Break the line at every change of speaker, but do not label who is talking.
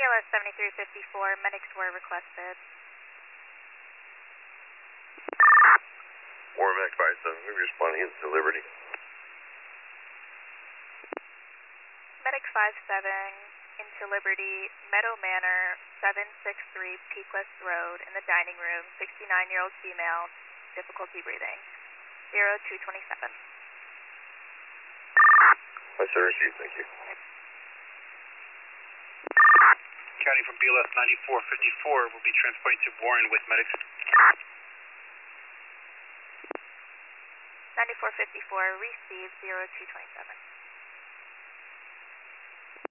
BLS 7354, medics were requested.
War Medic 57, we're responding into Liberty.
Medic 57 into Liberty, Meadow Manor, 763 Peakless Road, in the dining room, 69-year-old female, difficulty breathing, 0227.
I sir received, thank you.
County from BLS 9454 will be transporting to Warren with medics.
9454, received, 0227.